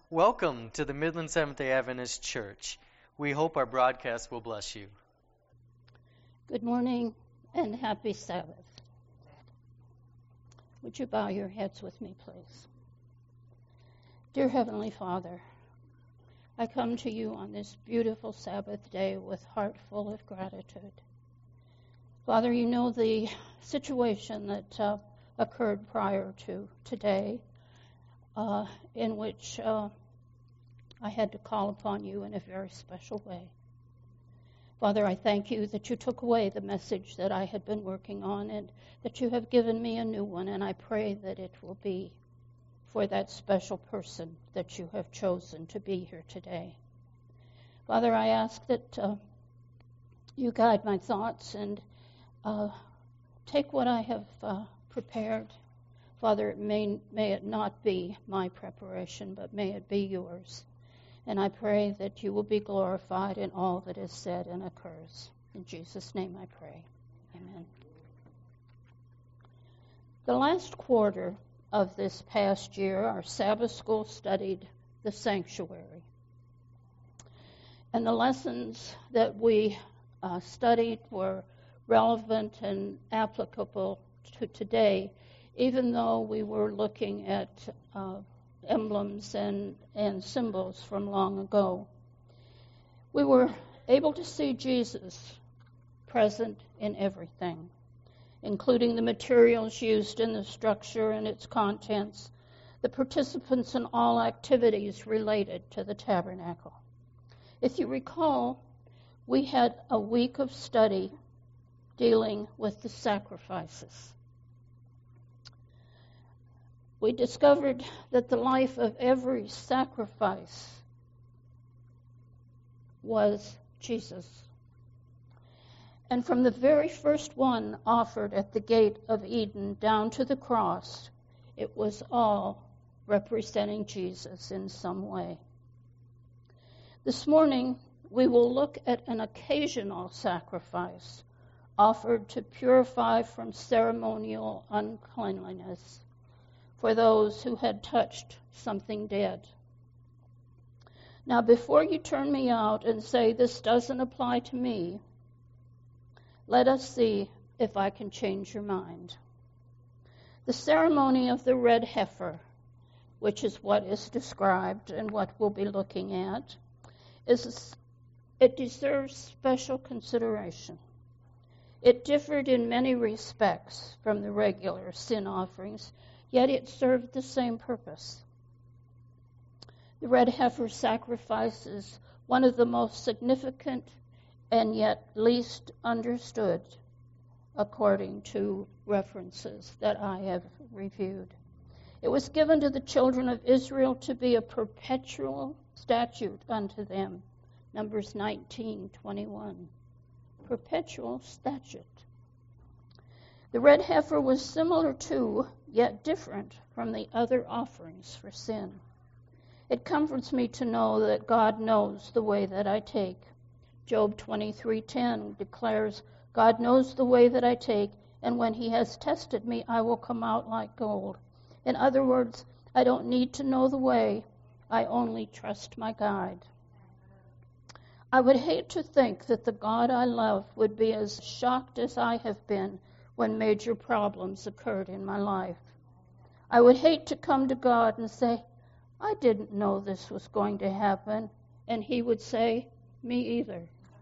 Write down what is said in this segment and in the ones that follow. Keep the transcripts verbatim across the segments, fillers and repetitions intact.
Welcome to the Midland Seventh-day Adventist Church. We hope our broadcast will bless you. Good morning and happy Sabbath. Would you bow your heads with me, please? Dear Heavenly Father, I come to you on this beautiful Sabbath day with heart full of gratitude. Father, you know the situation that uh, occurred prior to today, uh, in which uh, I had to call upon you in a very special way. Father, I thank you that you took away the message that I had been working on and that you have given me a new one, and I pray that it will be for that special person that you have chosen to be here today. Father, I ask that uh, you guide my thoughts and uh, take what I have uh, prepared. Father, it may, may it not be my preparation, but may it be yours. And I pray that you will be glorified in all that is said and occurs. In Jesus' name I pray. Amen. The last quarter of this past year, our Sabbath school studied the sanctuary. And the lessons that we uh, studied were relevant and applicable to today, even though we were looking at uh, emblems and, and symbols from long ago. We were able to see Jesus present in everything, including the materials used in the structure and its contents, the participants in all activities related to the tabernacle. If you recall, we had a week of study dealing with the sacrifices. We discovered that the life of every sacrifice was Jesus. And from the very first one offered at the gate of Eden down to the cross, it was all representing Jesus in some way. This morning, we will look at an occasional sacrifice offered to purify from ceremonial uncleanliness for those who had touched something dead. Now, before you turn me out and say this doesn't apply to me, let us see if I can change your mind. The ceremony of the red heifer, which is what is described and what we'll be looking at, is it deserves special consideration. It differed in many respects from the regular sin offerings, yet it served the same purpose. The red heifer sacrifice is one of the most significant and yet least understood, according to references that I have reviewed. It was given to the children of Israel to be a perpetual statute unto them. Numbers nineteen twenty-one. Perpetual statute. The red heifer was similar to, yet different from the other offerings for sin. It comforts me to know that God knows the way that I take. Job twenty-three ten declares, God knows the way that I take, and when he has tested me, I will come out like gold. In other words, I don't need to know the way. I only trust my guide. I would hate to think that the God I love would be as shocked as I have been when major problems occurred in my life. I would hate to come to God and say, I didn't know this was going to happen. And he would say, me either.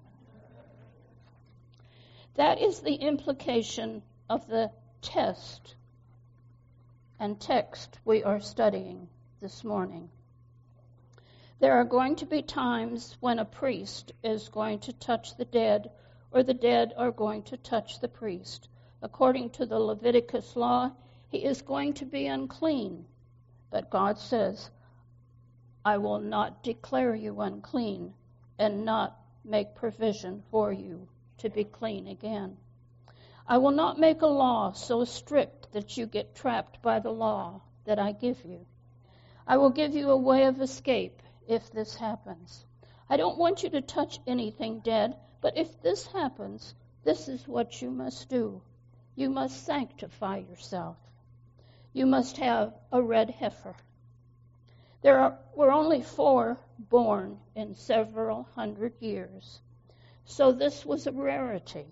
That is the implication of the test and text we are studying this morning. There are going to be times when a priest is going to touch the dead, or the dead are going to touch the priest. According to the Leviticus law, he is going to be unclean. But God says, I will not declare you unclean and not make provision for you to be clean again. I will not make a law so strict that you get trapped by the law that I give you. I will give you a way of escape if this happens. I don't want you to touch anything dead, but if this happens, this is what you must do. You must sanctify yourself. You must have a red heifer. There are, were only four born in several hundred years, so this was a rarity.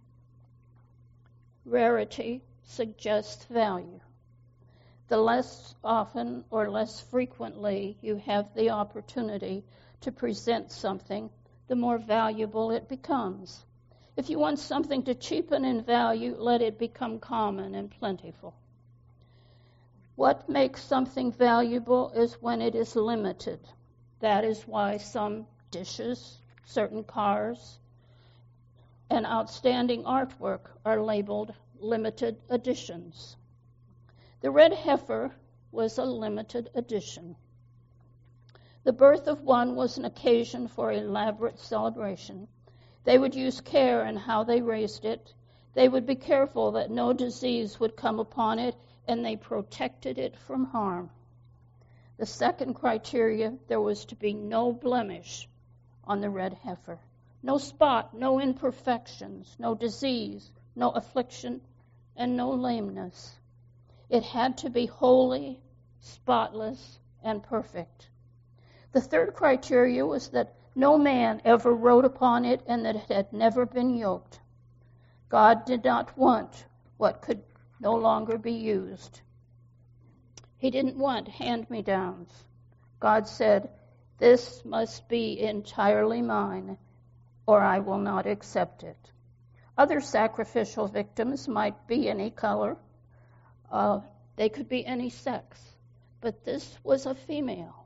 Rarity suggests value. The less often or less frequently you have the opportunity to present something, the more valuable it becomes. If you want something to cheapen in value, let it become common and plentiful. What makes something valuable is when it is limited. That is why some dishes, certain cars, and outstanding artwork are labeled limited editions. The red heifer was a limited edition. The birth of one was an occasion for elaborate celebration. They would use care in how they raised it. They would be careful that no disease would come upon it, and they protected it from harm. The second criteria, there was to be no blemish on the red heifer. No spot, no imperfections, no disease, no affliction, and no lameness. It had to be holy, spotless, and perfect. The third criteria was that no man ever rode upon it and that it had never been yoked. God did not want what could no longer be used. He didn't want hand-me-downs. God said, "This must be entirely mine, or I will not accept it." Other sacrificial victims might be any color. Uh, they could be any sex. But this was a female.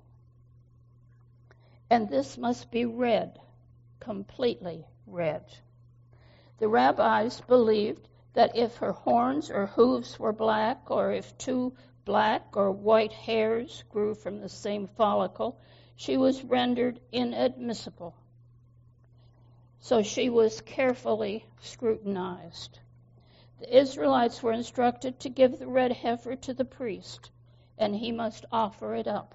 And this must be red, completely red. The rabbis believed that if her horns or hooves were black, or if two black or white hairs grew from the same follicle, she was rendered inadmissible. So she was carefully scrutinized. The Israelites were instructed to give the red heifer to the priest, and he must offer it up.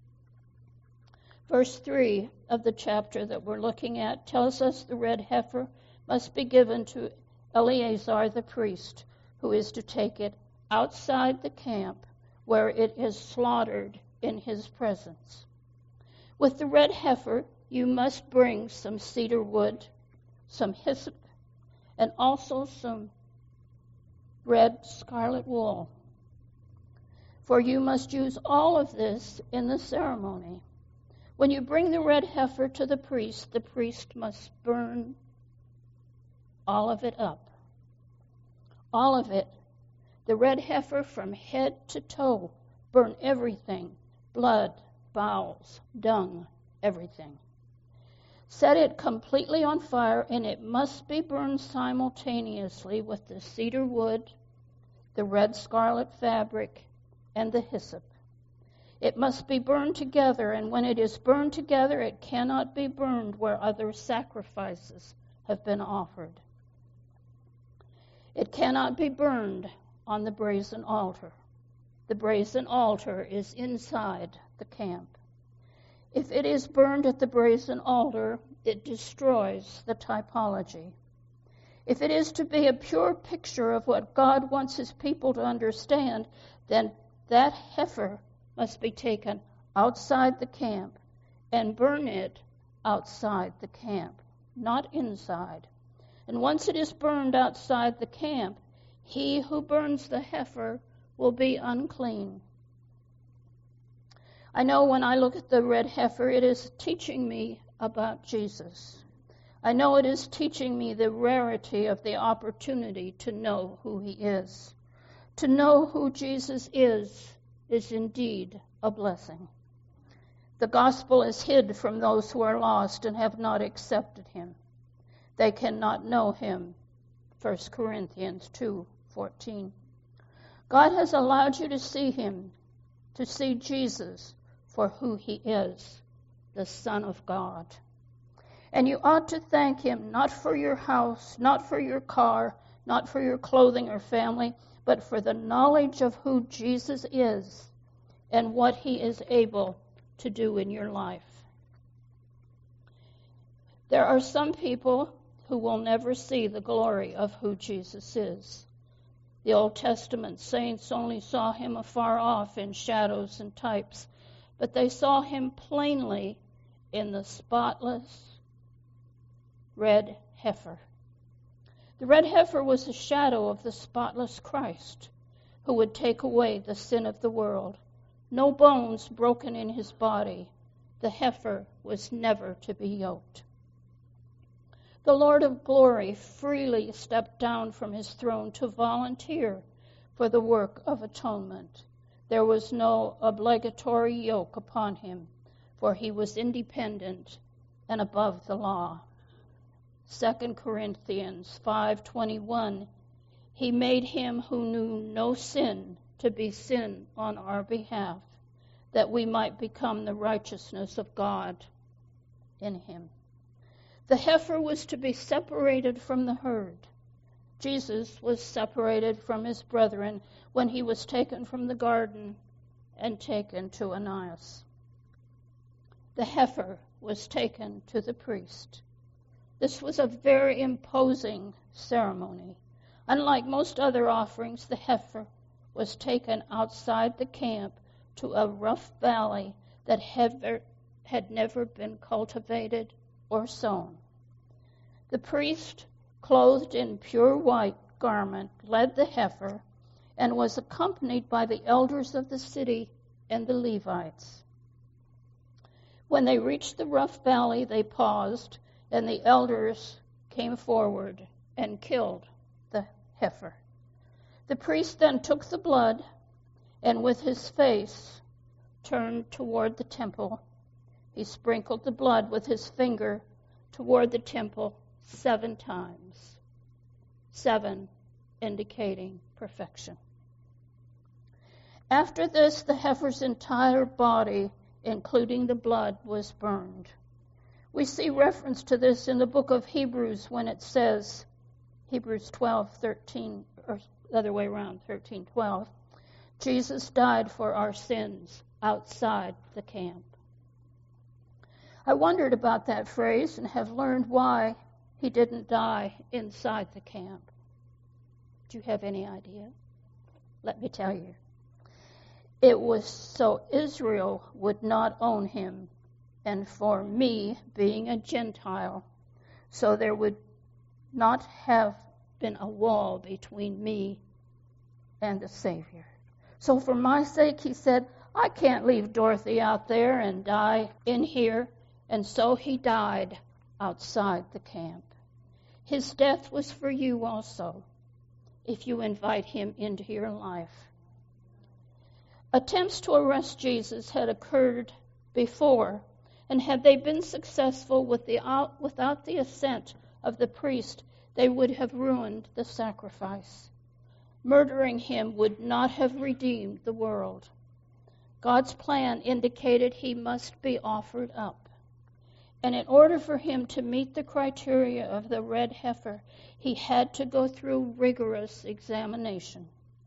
Verse three of the chapter that we're looking at tells us the red heifer must be given to Eleazar the priest, who is to take it outside the camp where it is slaughtered in his presence. With the red heifer, you must bring some cedar wood, some hyssop, and also some red scarlet wool. For you must use all of this in the ceremony. When you bring the red heifer to the priest, the priest must burn all of it up. All of it. The red heifer from head to toe. Burn everything. Blood, bowels, dung, everything. Set it completely on fire, and it must be burned simultaneously with the cedar wood, the red scarlet fabric, and the hyssop. It must be burned together, and when it is burned together, it cannot be burned where other sacrifices have been offered. It cannot be burned on the brazen altar. The brazen altar is inside the camp. If it is burned at the brazen altar, it destroys the typology. If it is to be a pure picture of what God wants his people to understand, then that heifer must be taken outside the camp and burn it outside the camp, not inside. And once it is burned outside the camp, he who burns the heifer will be unclean. I know when I look at the red heifer, it is teaching me about Jesus. I know it is teaching me the rarity of the opportunity to know who he is. To know who Jesus is is indeed a blessing. The gospel is hid from those who are lost and have not accepted him. They cannot know him. First Corinthians two fourteen. God has allowed you to see him, to see Jesus for who he is, the Son of God. And you ought to thank him not for your house, not for your car, not for your clothing or family, but for the knowledge of who Jesus is and what he is able to do in your life. There are some people who will never see the glory of who Jesus is. The Old Testament saints only saw him afar off in shadows and types, but they saw him plainly in the spotless red heifer. The red heifer was a shadow of the spotless Christ, who would take away the sin of the world. No bones broken in his body. The heifer was never to be yoked. The Lord of glory freely stepped down from his throne to volunteer for the work of atonement. There was no obligatory yoke upon him, for he was independent and above the law. Second Corinthians five twenty-one, he made him who knew no sin to be sin on our behalf, that we might become the righteousness of God in him. The heifer was to be separated from the herd. Jesus was separated from his brethren when he was taken from the garden and taken to Ananias. The heifer was taken to the priest. This was a very imposing ceremony. Unlike most other offerings, the heifer was taken outside the camp to a rough valley that had, had never been cultivated or sown. The priest, clothed in pure white garment, led the heifer and was accompanied by the elders of the city and the Levites. When they reached the rough valley, they paused, and the elders came forward and killed the heifer. The priest then took the blood and with his face turned toward the temple, he sprinkled the blood with his finger toward the temple seven times, seven indicating perfection. After this, the heifer's entire body, including the blood, was burned. We see reference to this in the book of Hebrews when it says, Hebrews twelve thirteen, or the other way around, thirteen twelve, Jesus died for our sins outside the camp. I wondered about that phrase and have learned why he didn't die inside the camp. Do you have any idea? Let me tell you. It was so Israel would not own him, and for me, being a Gentile, so there would not have been a wall between me and the Savior. So for my sake, he said, I can't leave Dorothy out there and die in here. And so he died outside the camp. His death was for you also, if you invite him into your life. Attempts to arrest Jesus had occurred before, and had they been successful with the, without the assent of the priest, they would have ruined the sacrifice. Murdering him would not have redeemed the world. God's plan indicated he must be offered up. And in order for him to meet the criteria of the red heifer, he had to go through rigorous examination.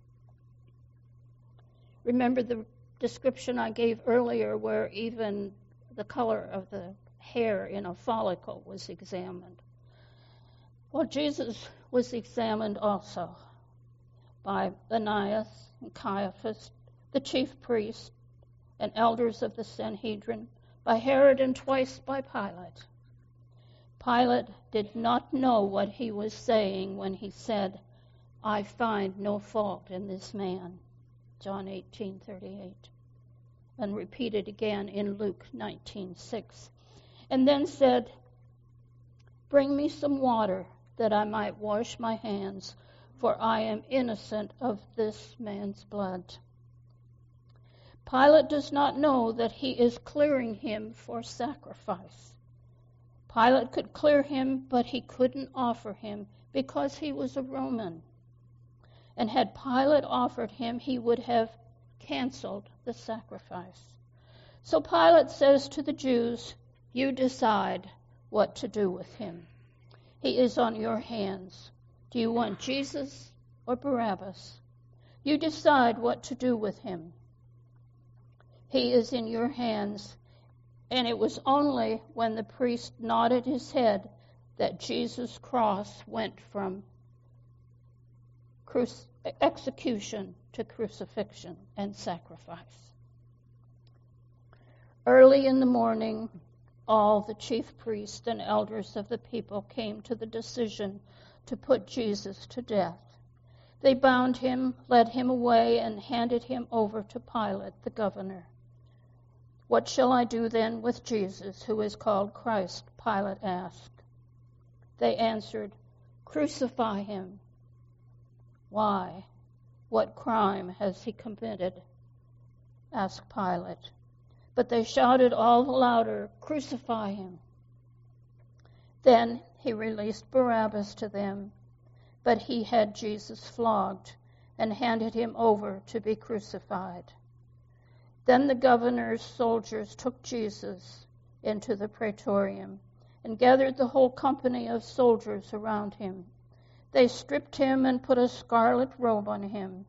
Remember the description I gave earlier where even the color of the hair in a follicle was examined. Well, Jesus was examined also by Ananias and Caiaphas, the chief priests and elders of the Sanhedrin, by Herod, and twice by Pilate. Pilate did not know what he was saying when he said, I find no fault in this man, John eighteen thirty-eight, and repeated again in Luke nineteen six, and then said, bring me some water that I might wash my hands, for I am innocent of this man's blood. Pilate does not know that he is clearing him for sacrifice. Pilate could clear him, but he couldn't offer him because he was a Roman. And had Pilate offered him, he would have canceled the sacrifice. So Pilate says to the Jews, you decide what to do with him. He is on your hands. Do you want Jesus or Barabbas? You decide what to do with him. He is in your hands. And it was only when the priest nodded his head that Jesus' cross went from cru- execution to crucifixion and sacrifice. Early in the morning, all the chief priests and elders of the people came to the decision to put Jesus to death. They bound him, led him away, and handed him over to Pilate, the governor. "What shall I do then with Jesus, who is called Christ?" Pilate asked. They answered, "Crucify him." "Why? What crime has he committed?" asked Pilate. But they shouted all the louder, "Crucify him." Then he released Barabbas to them, but he had Jesus flogged and handed him over to be crucified. Then the governor's soldiers took Jesus into the praetorium and gathered the whole company of soldiers around him. They stripped him and put a scarlet robe on him,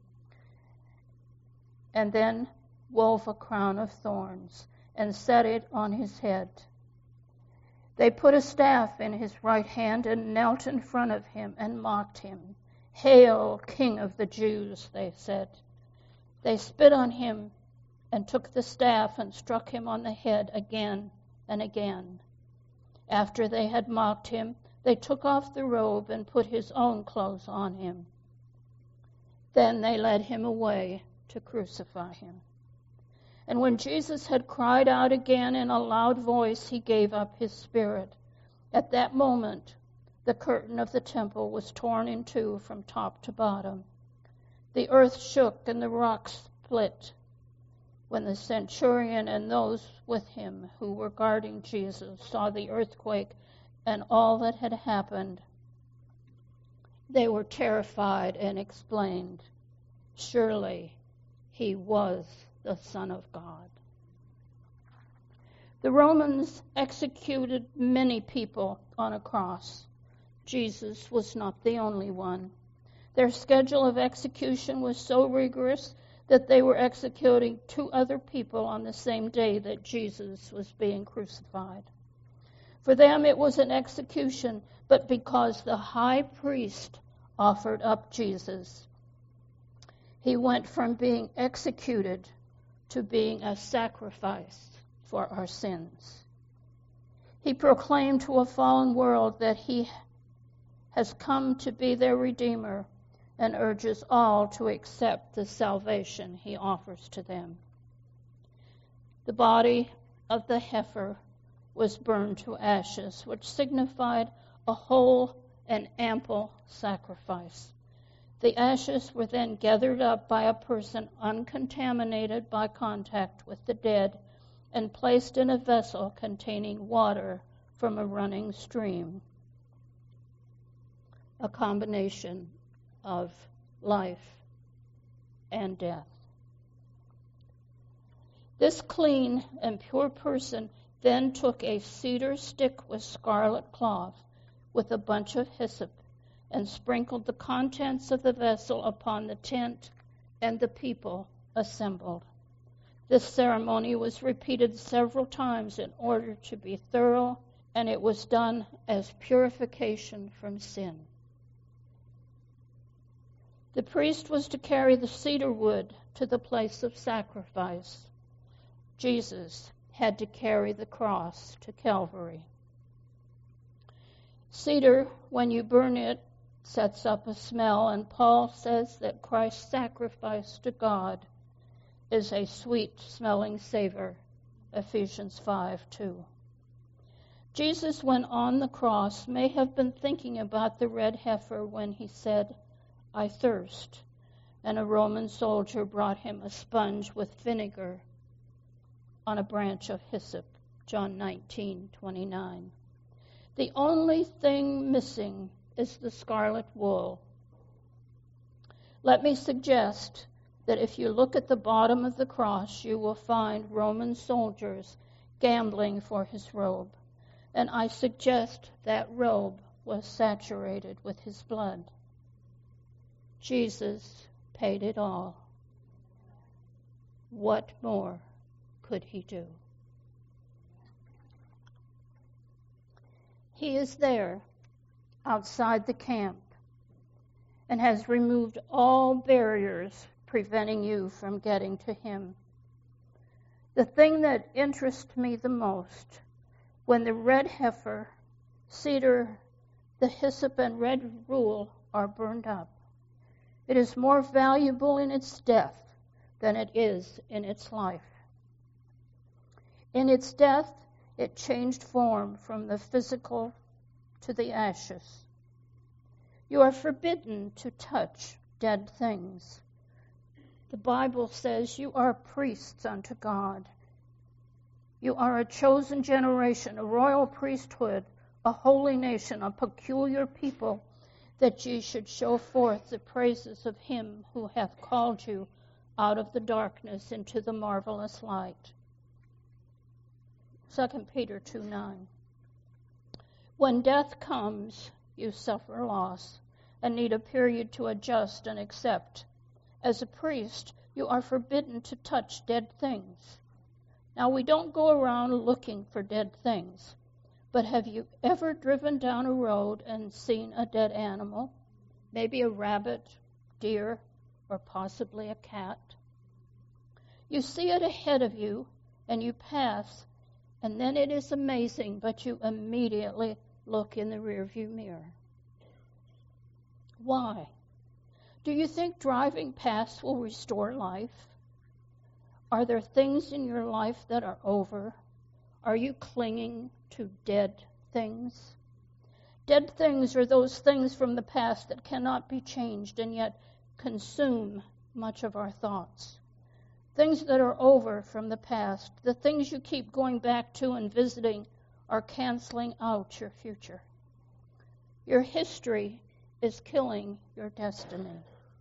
and then wove a crown of thorns and set it on his head. They put a staff in his right hand and knelt in front of him and mocked him. "Hail, King of the Jews," they said. They spit on him and took the staff and struck him on the head again and again. After they had mocked him, they took off the robe and put his own clothes on him. Then they led him away to crucify him. And when Jesus had cried out again in a loud voice, he gave up his spirit. At that moment, the curtain of the temple was torn in two from top to bottom. The earth shook and the rocks split. When the centurion and those with him who were guarding Jesus saw the earthquake and all that had happened, they were terrified and exclaimed, "Surely he was the Son of God." The Romans executed many people on a cross. Jesus was not the only one. Their schedule of execution was so rigorous that they were executing two other people on the same day that Jesus was being crucified. For them it was an execution, but because the high priest offered up Jesus, he went from being executed to being a sacrifice for our sins. He proclaimed to a fallen world that he has come to be their Redeemer and urges all to accept the salvation he offers to them. The body of the heifer was burned to ashes, which signified a whole and ample sacrifice. The ashes were then gathered up by a person uncontaminated by contact with the dead and placed in a vessel containing water from a running stream, a combination of life and death. This clean and pure person then took a cedar stick with scarlet cloth with a bunch of hyssop and sprinkled the contents of the vessel upon the tent and the people assembled. This ceremony was repeated several times in order to be thorough, and it was done as purification from sin. The priest was to carry the cedar wood to the place of sacrifice. Jesus had to carry the cross to Calvary. Cedar, when you burn it, sets up a smell, and Paul says that Christ's sacrifice to God is a sweet-smelling savor, Ephesians five two. Jesus, when on the cross, may have been thinking about the red heifer when he said, "I thirst," and a Roman soldier brought him a sponge with vinegar on a branch of hyssop, John nineteen twenty-nine. The only thing missing is the scarlet wool. Let me suggest that if you look at the bottom of the cross, you will find Roman soldiers gambling for his robe, and I suggest that robe was saturated with his blood. Jesus paid it all. What more could he do? He is there outside the camp and has removed all barriers preventing you from getting to him. The thing that interests me the most, when the red heifer, cedar, the hyssop, and red rule are burned up, it is more valuable in its death than it is in its life. In its death, it changed form from the physical to the ashes. You are forbidden to touch dead things. The Bible says you are priests unto God. You are a chosen generation, a royal priesthood, a holy nation, a peculiar people, that ye should show forth the praises of him who hath called you out of the darkness into the marvelous light. Second Peter two nine. When death comes, you suffer loss and need a period to adjust and accept. As a priest, you are forbidden to touch dead things. Now, we don't go around looking for dead things, but have you ever driven down a road and seen a dead animal? Maybe a rabbit, deer, or possibly a cat. You see it ahead of you, and you pass, and then it is amazing, but you immediately look in the rearview mirror. Why? Do you think driving past will restore life? Are there things in your life that are over? Are you clinging to dead things? Dead things are those things from the past that cannot be changed and yet consume much of our thoughts. Things that are over from the past, the things you keep going back to and visiting, are canceling out your future. Your history is killing your destiny.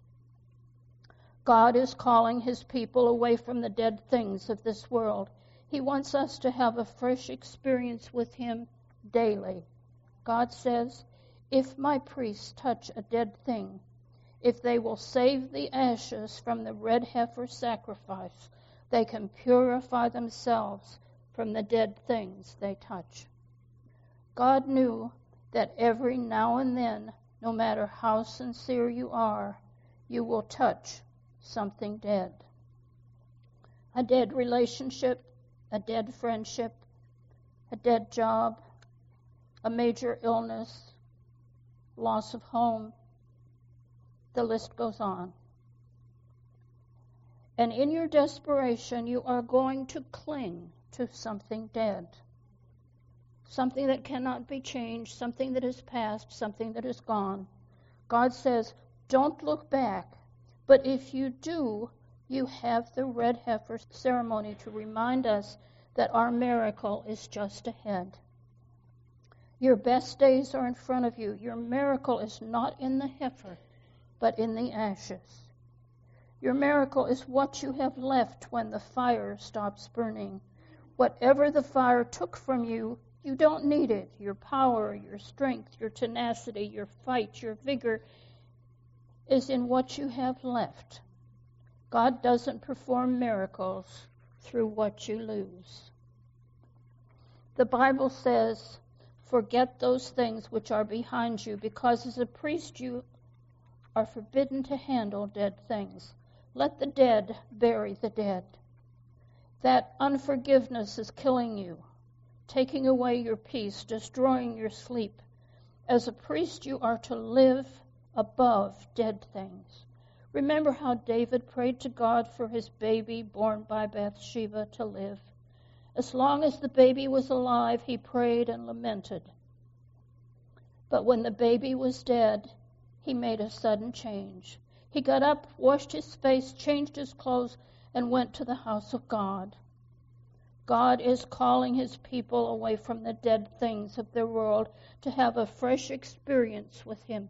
God is calling his people away from the dead things of this world. He wants us to have a fresh experience with him daily. God says, if my priests touch a dead thing, if they will save the ashes from the red heifer sacrifice, they can purify themselves from the dead things they touch. God knew that every now and then, no matter how sincere you are, you will touch something dead. A dead relationship, a dead friendship, a dead job, a major illness, loss of home. The list goes on. And in your desperation, you are going to cling to something dead. Something that cannot be changed, something that is past, something that is gone. God says, don't look back. But if you do, you have the red heifer ceremony to remind us that our miracle is just ahead. Your best days are in front of you. Your miracle is not in the heifer, but in the ashes. Your miracle is what you have left when the fire stops burning. Whatever the fire took from you, you don't need it. Your power, your strength, your tenacity, your fight, your vigor is in what you have left. God doesn't perform miracles through what you lose. The Bible says, forget those things which are behind you, because as a priest you are forbidden to handle dead things. Let the dead bury the dead. That unforgiveness is killing you, taking away your peace, destroying your sleep. As a priest, you are to live above dead things. Remember how David prayed to God for his baby born by Bathsheba to live. As long as the baby was alive, he prayed and lamented. But when the baby was dead, he made a sudden change. He got up, washed his face, changed his clothes, and went to the house of God. God is calling his people away from the dead things of their world to have a fresh experience with him.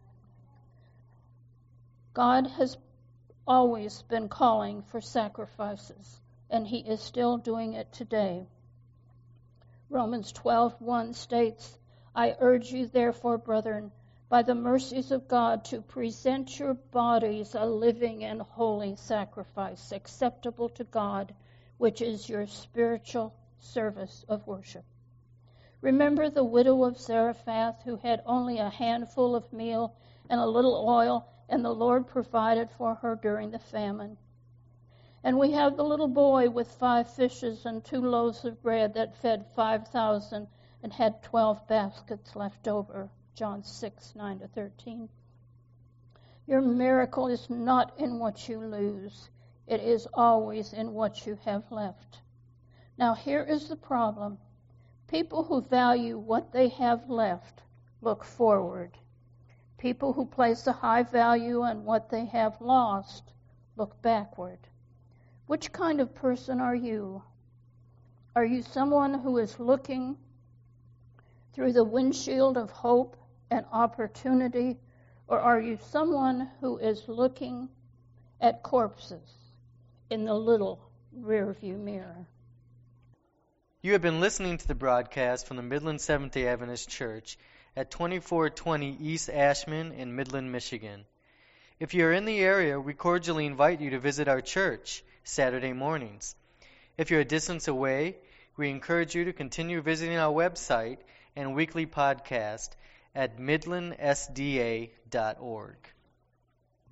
God has always been calling for sacrifices, and he is still doing it today. Romans twelve one states, I urge you therefore, brethren, by the mercies of God, to present your bodies a living and holy sacrifice, acceptable to God, which is your spiritual service of worship. Remember the widow of Zarephath, who had only a handful of meal and a little oil, and the Lord provided for her during the famine. And we have the little boy with five fishes and two loaves of bread that fed five thousand and had twelve baskets left over. John six, nine to thirteen. Your miracle is not in what you lose. It is always in what you have left. Now here is the problem. People who value what they have left look forward. People who place a high value on what they have lost look backward. Which kind of person are you? Are you someone who is looking through the windshield of hope and opportunity, or are you someone who is looking at corpses in the little rearview mirror? You have been listening to the broadcast from the Midland Seventh-day Adventist Church at twenty-four twenty East Ashman in Midland, Michigan. If you are in the area, we cordially invite you to visit our church Saturday mornings. If you're a distance away, we encourage you to continue visiting our website and weekly podcast at midland s d a dot org.